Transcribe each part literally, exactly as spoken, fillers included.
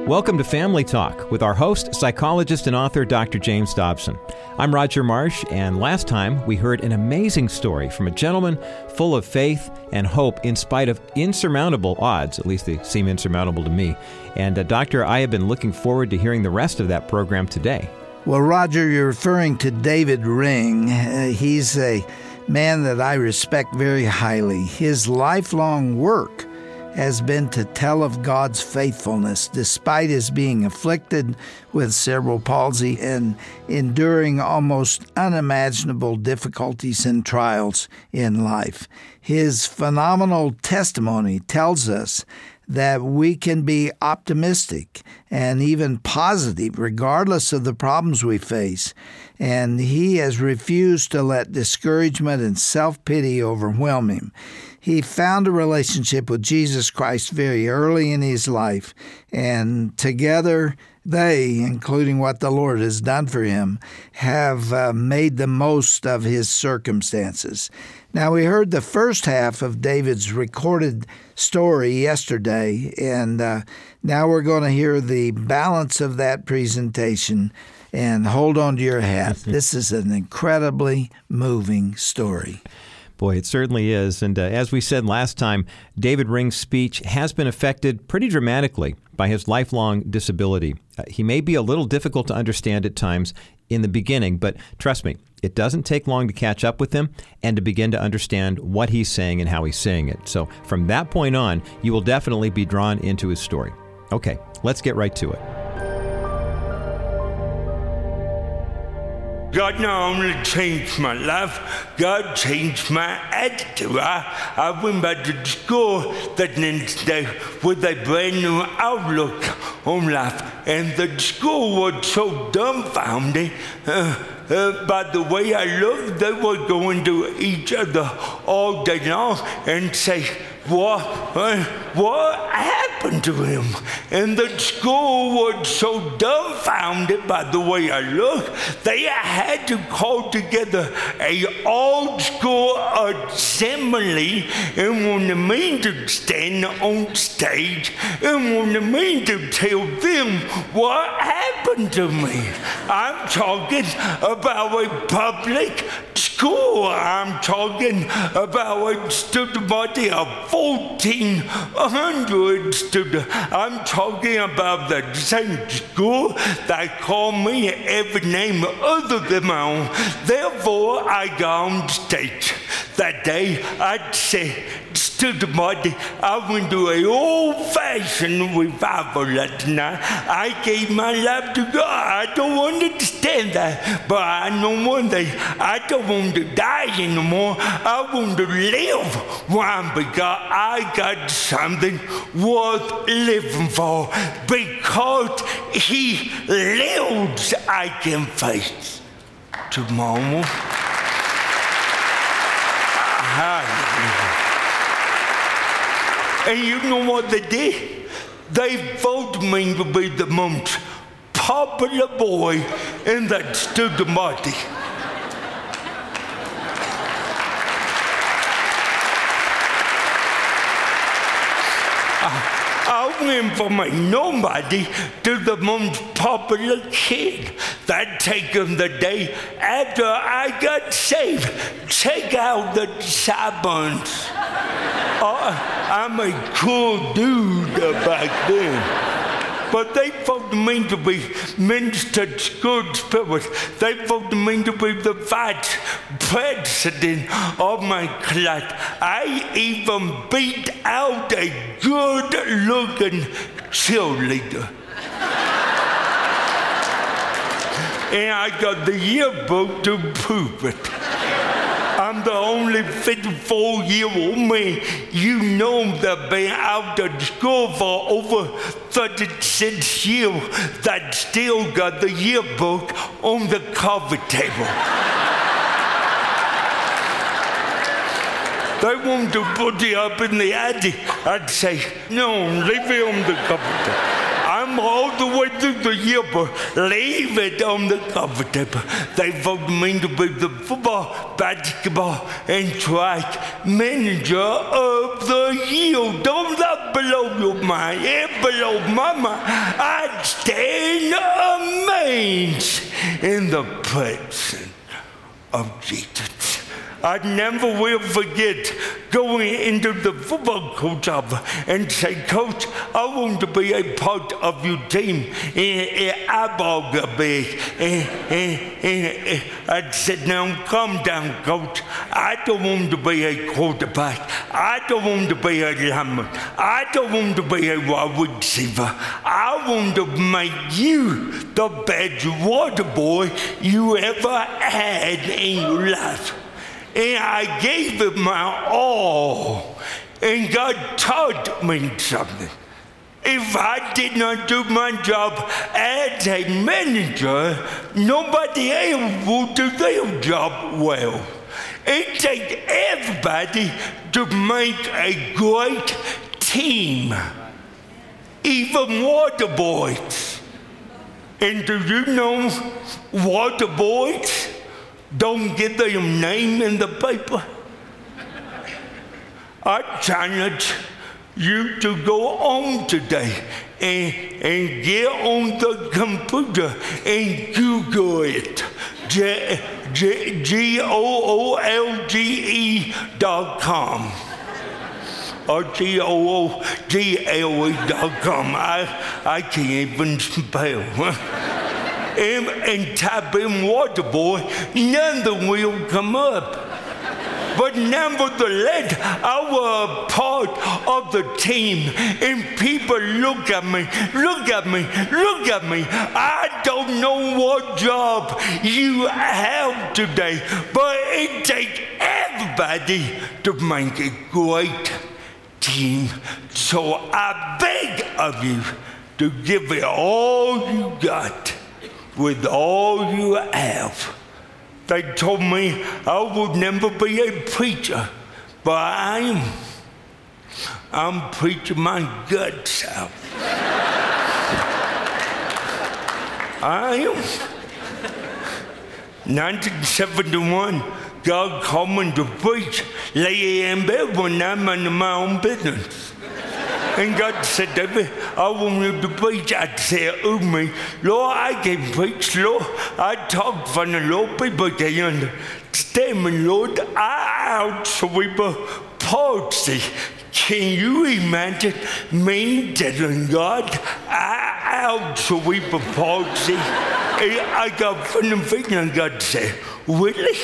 Welcome to Family Talk with our host, psychologist and author, Doctor James Dobson. I'm Roger Marsh, and last time we heard an amazing story from a gentleman full of faith and hope in spite of insurmountable odds. At least they seem insurmountable to me. And uh, Doctor, I have been looking forward to hearing the rest of that program today. Well, Roger, you're referring to David Ring. Uh, he's a man that I respect very highly. His lifelong work has been to tell of God's faithfulness despite his being afflicted with cerebral palsy and enduring almost unimaginable difficulties and trials in life. His phenomenal testimony tells us that we can be optimistic and even positive regardless of the problems we face. And he has refused to let discouragement and self-pity overwhelm him. He found a relationship with Jesus Christ very early in his life, and together they, including what the Lord has done for him, have uh, made the most of his circumstances. Now, we heard the first half of David's recorded story yesterday, and uh, now we're going to hear the balance of that presentation. And hold on to your hat. This is an incredibly moving story. Boy, it certainly is. And uh, as we said last time, David Ring's speech has been affected pretty dramatically by his lifelong disability. Uh, he may be a little difficult to understand at times in the beginning, but trust me, it doesn't take long to catch up with him and to begin to understand what he's saying and how he's saying it. So from that point on, you will definitely be drawn into his story. Okay, let's get right to it. God not only changed my life, God changed my attitude. I, I went back to school the next day with a brand new outlook on life. And the school was so dumbfounded uh, uh, by the way I looked. They were going to each other all day long and say, what, uh, what happened to him? And the school was so dumbfounded by the way I looked, they had to call together a all-school assembly and wanted me to stand on stage and wanted me to tell them what happened to me. I'm talking about a public school. I'm talking about a student body of fourteen hundred students. I'm talking about the same school that called me every name other than my own. Therefore, I got on stage. That day, I said, student body, I went to an old-fashioned revival last night. I gave my life to God. I don't understand that, but I know one thing. I don't want to die anymore. I want to live. Why? Because I got something worth living for. Because He lives, I can face tomorrow. And you know what they did? They voted me to be the most popular boy in that student body. I went from a nobody to the most popular kid. That taken the day after I got saved. Check out the sideburns. Uh, I'm a cool dude back then. But they voted me to be Minister School Spirit. They voted me to be the vice president of my class. I even beat out a good-looking cheerleader. And I got the yearbook to prove it. I'm the only fifty-four-year-old man you know that been out of school for over thirty-six years that still got the yearbook on the coffee table. They want to put it up in the attic. I'd say, no, leave it on the coffee table. I'm I'm all the way through the year, but leave it on the cover table. They voted me to be the football, basketball, and track manager of the year. Don't that blow your mind? It blow my mind. I stand amazed in the presence of Jesus. I never will forget going into the football coach office and say, Coach, I want to be a part of your team. And, and I ball the big. And, and, and, and I said, now calm down, Coach. I don't want to be a quarterback. I don't want to be a lineman. I don't want to be a wide receiver. I want to make you the best water boy you ever had in your life. And I gave it my all. And God taught me something. If I did not do my job as a manager, nobody else will do their job well. It takes everybody to make a great team, even water boys. And do you know water boys don't get their name in the paper? I challenge you to go on today and, and get on the computer and Google it. G, G, G O O L G E dot com or G O O G L E dot com. I, I can't even spell. And, and type in water boy, nothing will come up. But nevertheless, I was a part of the team, and people look at me, look at me, look at me. I don't know what job you have today, but it takes everybody to make a great team. So I beg of you to give it all you got with all you have. They told me I would never be a preacher, but I am. I'm preaching my guts out. I am. nineteen seventy-one, God called me to preach, lay in bed when I'm in my own business. And God said, David, I want you to preach. I said, oh me, Lord, I can preach, Lord. I talk from the Lord, people can understand me, Lord. I outsweep a palsy. Can you imagine me telling God, I outsweep a palsy? I got funny feeling, and God said, really?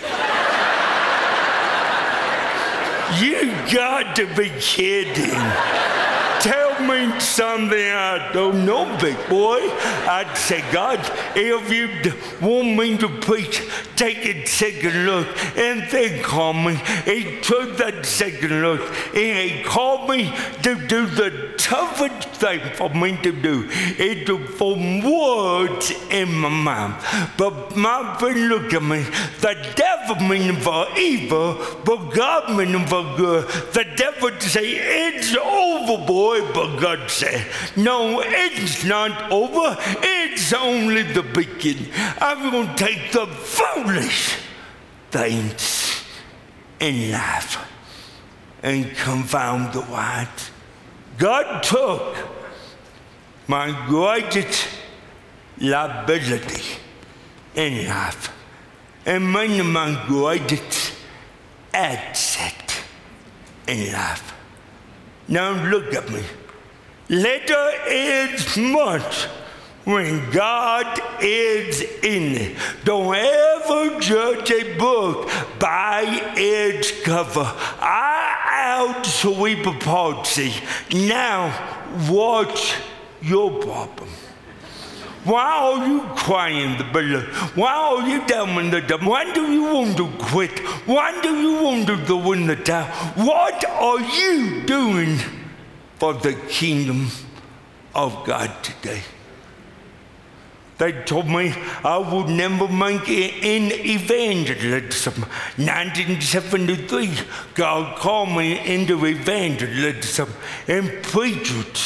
You got to be kidding. Tell me something I don't know, big boy. I'd say, God, if you want me to preach, take a second look and then call me. He took that second look and he called me to do the toughest thing for me to do, is to form words in my mouth. But my friend looked at me. The devil meaning for evil, but God meaning for good. The devil say, it's over, boy. But God said, no, it's not over. It's only the beginning. I'm going to take the foolish things in life and confound the wise. God took my greatest liability in life and made my greatest asset in life. Now look at me. Little is much when God is in it. Don't ever judge a book by its cover. I outsweep a palsy. Now watch your problem. Why are you crying the blood? Why are you down in the dump? Why do you want to quit? Why do you want to go in the town? What are you doing for the kingdom of God today? They told me I would never make it in evangelism. nineteen seventy-three, God called me into evangelism, and preachers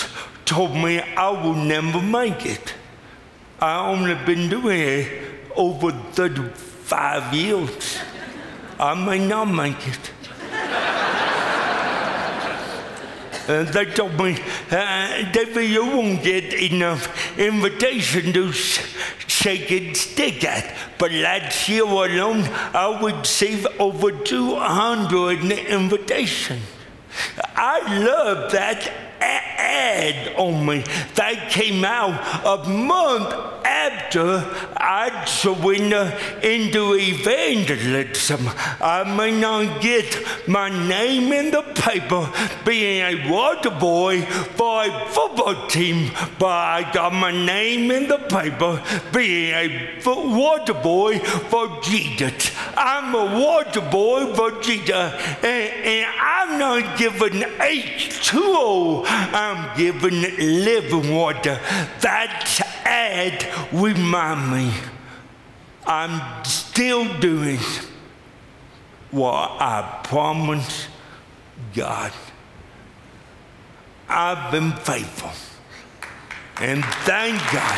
told me I will never make it. I only been doing it over thirty-five years. I may not make it. Uh, they told me, uh, David, you won't get enough invitation to sh- shake and stick at. But last year alone, I received over two hundred invitations. I love that ad on me that came out a month after I surrendered into evangelism. I may not get my name in the paper being a water boy for a football team, but I got my name in the paper being a water boy for Jesus. I'm a water boy for Jesus, and, and I'm not giving H two O, I'm giving living water. That ad remind me I'm still doing what I promised God. I've been faithful, and thank God.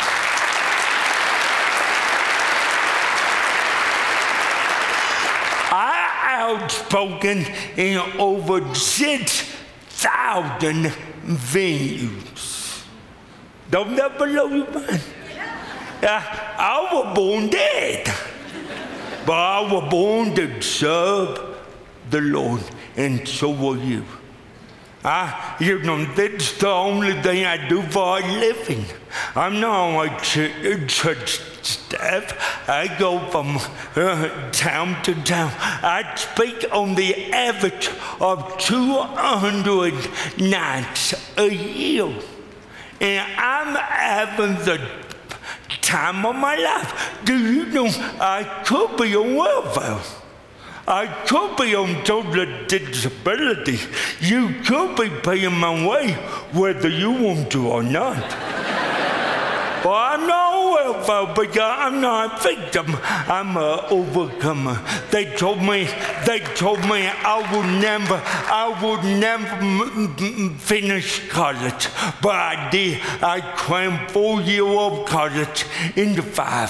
I outspoken in over six thousand venues. Don't that blow your mind? Uh, I was born dead, but I was born to serve the Lord, and so were you. I, you know, that's the only thing I do for a living. I'm not on a ch- church staff. I go from uh, town to town. I speak on the average of two hundred nights a year. And I'm having the time of my life. Do you know I could be on welfare? I could be on total disability. You could be paying my way whether you want to or not. But I'm not on welfare because I'm not a victim. I'm an overcomer. They told me, they told me I would never, I would never m- m- finish college. But I did. I crammed four years of college into five.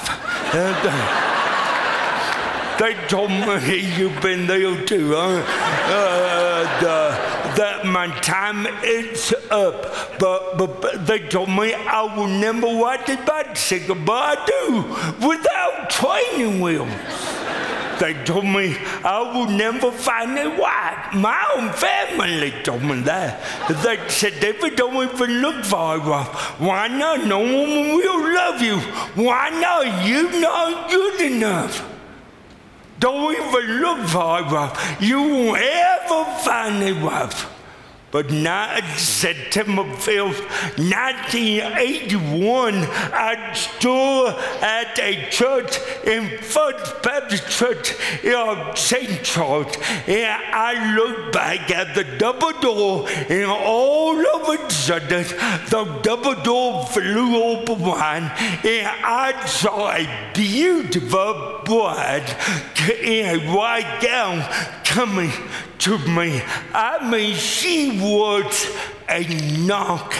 They told me, you've been there too, huh? Uh, the, that my time is up. But, but, but they told me I will never ride the bicycle, but I do, without training wheels. They told me I would never find a wife. My own family told me that. They said, David, don't even look for a wife. Why not? No woman will love you. Why not? You're not good enough. Don't even look for a wife. You won't ever find a wife. But now, September fifth, nineteen eighty-one, I stood at a church in First Baptist Church in Saint Charles, and I looked back at the double door, and all of a sudden, the double door flew open wide, and I saw a beautiful bride in a white gown coming to me. I mean, she was a knockout.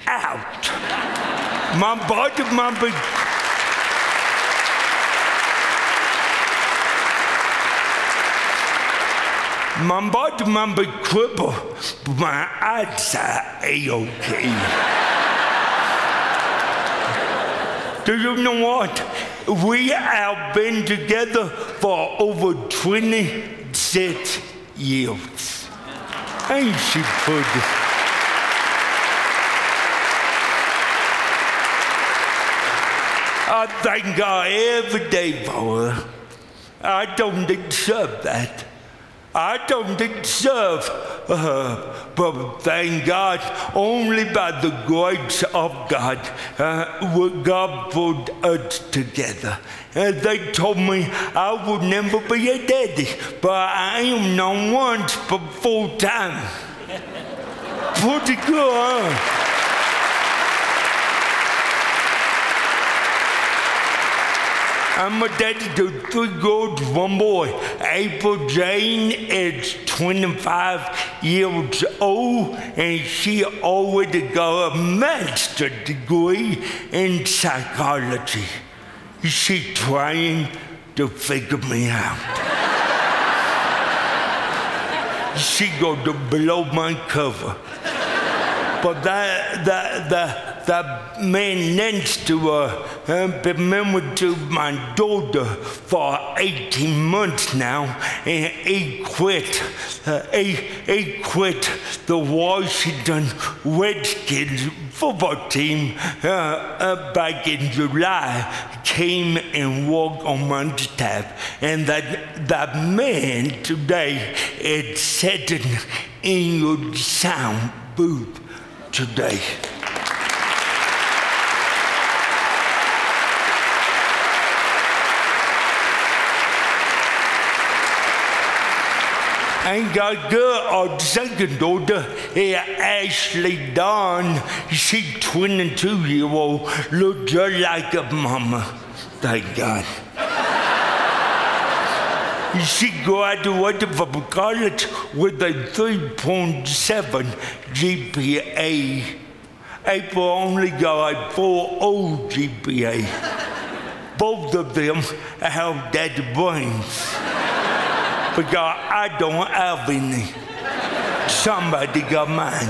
My body, my big. My body, my big cripple, but my eyes are A-okay. Do you know what? We have been together for over twenty-six years. Ain't she pretty? I thank God every day for her. I don't deserve that. I don't deserve her, but thank God, only by the grace of God, uh, God put us together. And they told me I would never be a daddy, but I am not once but full time. Pretty good, huh? I'm a daddy to three girls, one boy. April Jane is twenty-five years old, and she already got a master's degree in psychology. She's trying to figure me out. She going to blow my cover. But that, that, that, that man next to her uh, been married to my daughter for eighteen months now, and he quit. Uh, he, he quit the Washington Redskins football team uh, uh, back in July, came and worked on my staff. And that, that man today is sitting in your sound booth today. And got girl, our second daughter, Ashley Dawn. She's twenty-two year old, look just like a mama. Thank God. She graduated from college with a three point seven G P A. April only got a four point oh G P A. Both of them have daddy brains. Because I don't have any. Somebody got mine.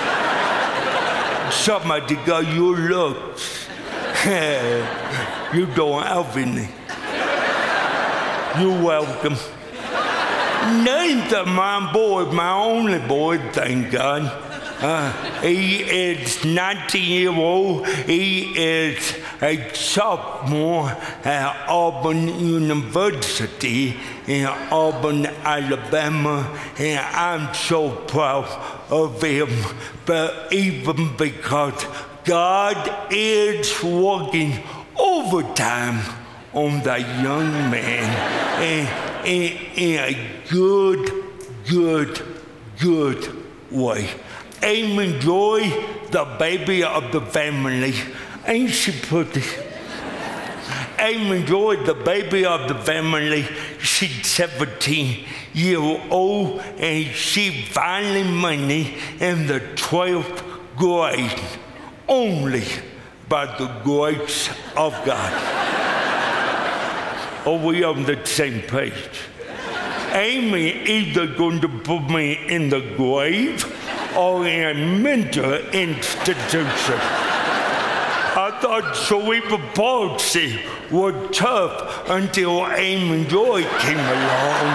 Somebody got your looks. You don't have any. You're welcome. Nathan, my boy, my only boy, thank God. Uh, he is nineteen year old. He is a sophomore at Auburn University in Auburn, Alabama, and I'm so proud of him. But even because God is working overtime on that young man in, in, in a good, good, good way. Amy Joy, the baby of the family, ain't she pretty? Amy Joy, the baby of the family, she's seventeen years old, and she finally money in the twelfth grade, only by the grace of God. Are we on the same page? Amy either going to put me in the grave or in a mental institution. I thought cerebral palsy was tough until Amy Joy came along.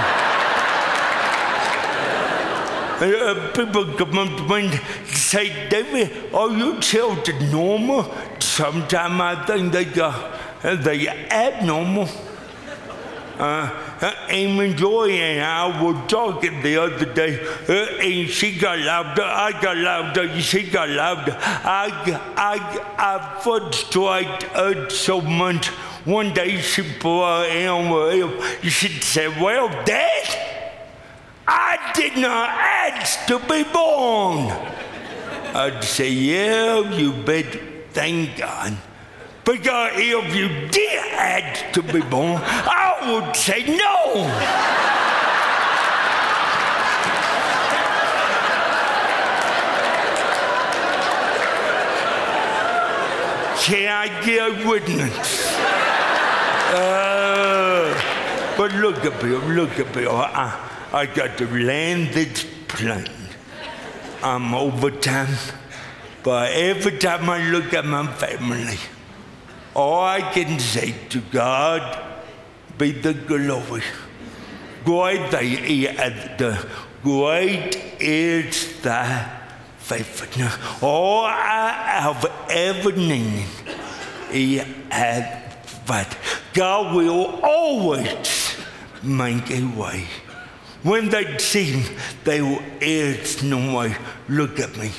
Uh, people come up to me and say, David, are your children normal? Sometimes I think they got, uh, they abnormal. Uh, uh, Amy Joy and I were talking the other day, uh, and she got louder, I got louder, she got louder. I, I, I frustrated her so much. One day she put her hand on her hip. She said, well, Dad, I did not ask to be born. I'd say, yeah, you bet, thank God. Because if you did ask to be born, I would say no. Can I get a witness? Uh, but look up here, look up here. I, I got to land this plane. I'm overtime, but every time I look at my family, all I can say to God be the glory. Great, the great is thy faithfulness. All I have ever needed, He has provided. God will always make a way. When they seem there is no way, look at me.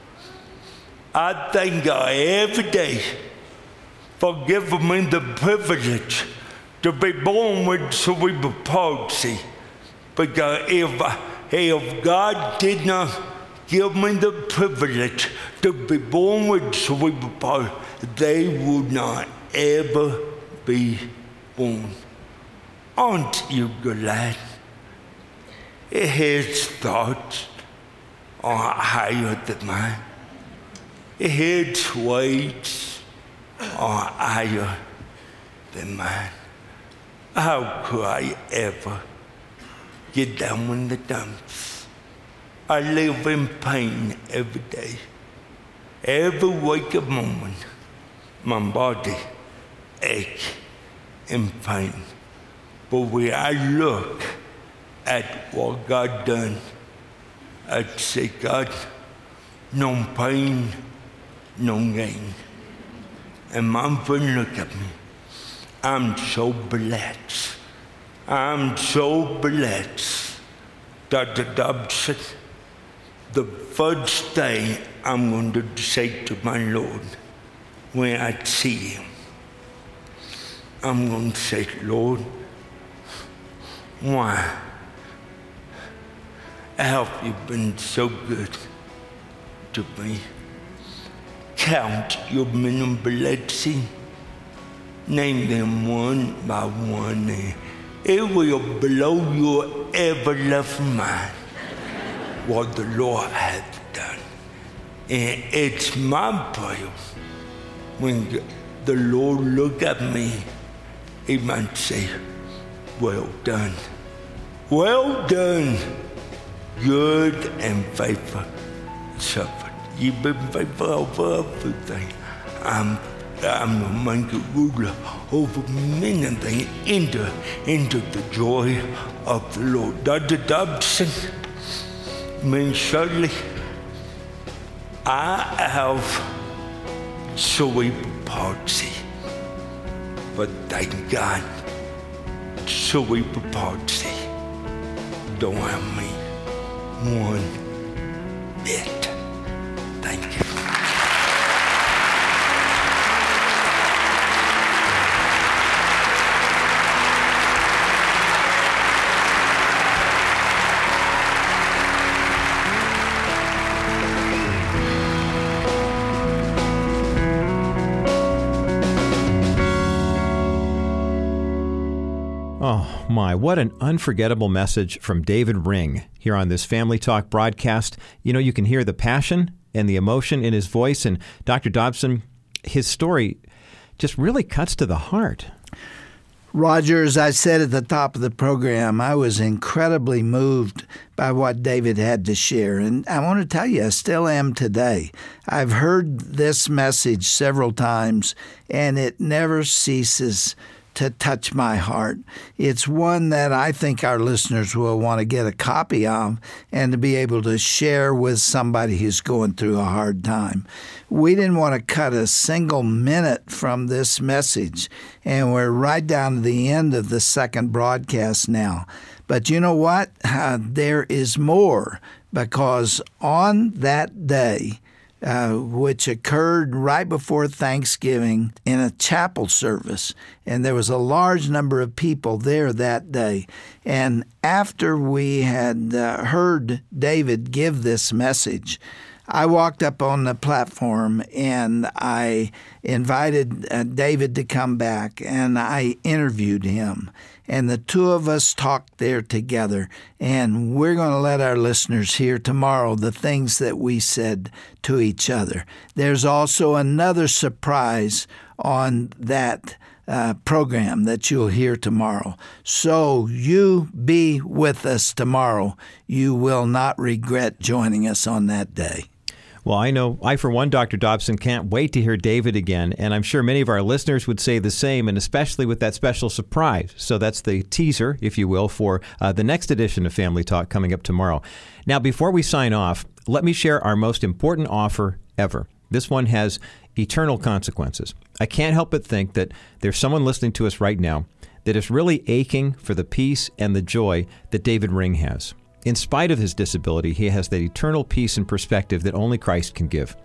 I thank God every day for giving me the privilege to be born with cerebral palsy. Because if, if God did not give me the privilege to be born with cerebral palsy, they would not ever be born. Aren't you glad? His thoughts are higher than mine. His ways are higher than mine. How could I ever get down in the dumps? I live in pain every day. Every waking moment, my body aches in pain. But when I look at what God done, I'd say, God, no pain, no gain. And my friend look at me. I'm so blessed. I'm so blessed. Doctor Dobson, the first thing I'm going to say to my Lord when I see him, I'm going to say, Lord, why have you been so good to me? Count your many blessings. Name them one by one. It will blow your everlasting mind what the Lord has done. And it's my prayer when the Lord look at me, he might say, well done. Well done, good and faithful servant. You've been faithful over everything. I'm I'm going to make you ruler over many things. Enter into the joy of the Lord. Doctor Dobson, mean surely I have cerebral palsy, but thank God, cerebral palsy don't have me one bit. Thank you. Oh, my, what an unforgettable message from David Ring here on this Family Talk broadcast. You know, you can hear the passion and the emotion in his voice. And Doctor Dobson, his story just really cuts to the heart. Roger, as I said at the top of the program, I was incredibly moved by what David had to share. And I want to tell you, I still am today. I've heard this message several times, and it never ceases to touch my heart. It's one that I think our listeners will want to get a copy of and to be able to share with somebody who's going through a hard time. We didn't want to cut a single minute from this message, and we're right down to the end of the second broadcast now. But you know what? Uh, there is more, because on that day, Uh, which occurred right before Thanksgiving in a chapel service. And there was a large number of people there that day. And after we had uh, heard David give this message, I walked up on the platform and I invited uh, David to come back, and I interviewed him. And the two of us talked there together, and we're going to let our listeners hear tomorrow the things that we said to each other. There's also another surprise on that uh, program that you'll hear tomorrow. So you be with us tomorrow. You will not regret joining us on that day. Well, I know I, for one, Doctor Dobson, can't wait to hear David again, and I'm sure many of our listeners would say the same, and especially with that special surprise. So that's the teaser, if you will, for uh, the next edition of Family Talk coming up tomorrow. Now, before we sign off, let me share our most important offer ever. This one has eternal consequences. I can't help but think that there's someone listening to us right now that is really aching for the peace and the joy that David Ring has. In spite of his disability, he has that eternal peace and perspective that only Christ can give.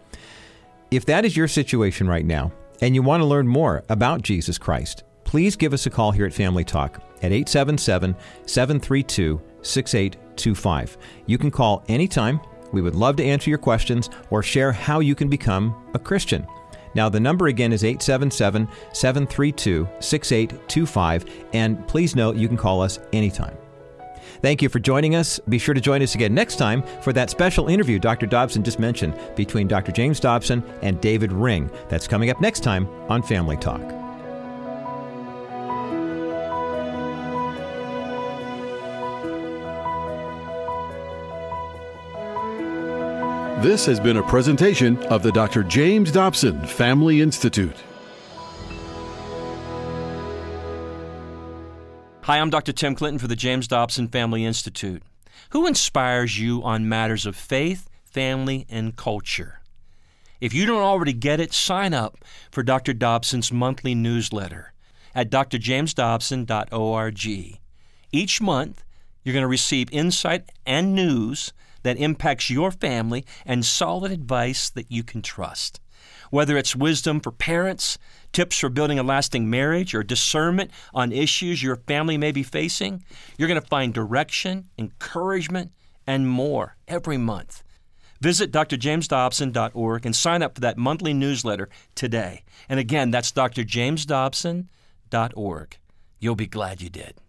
If that is your situation right now, and you want to learn more about Jesus Christ, please give us a call here at Family Talk at eight seven seven, seven three two, six eight two five. You can call anytime. We would love to answer your questions or share how you can become a Christian. Now, the number again is eight seven seven, seven three two, six eight two five, and please note you can call us anytime. Thank you for joining us. Be sure to join us again next time for that special interview Doctor Dobson just mentioned between Doctor James Dobson and David Ring. That's coming up next time on Family Talk. This has been a presentation of the Doctor James Dobson Family Institute. Hi, I'm Doctor Tim Clinton for the James Dobson Family Institute. Who inspires you on matters of faith, family, and culture? If you don't already get it, sign up for Doctor Dobson's monthly newsletter at d r james dobson dot org. Each month, you're going to receive insight and news that impacts your family and solid advice that you can trust. Whether it's wisdom for parents, tips for building a lasting marriage, or discernment on issues your family may be facing, you're going to find direction, encouragement, and more every month. Visit d r james dobson dot org and sign up for that monthly newsletter today. And again, that's d r james dobson dot org. You'll be glad you did.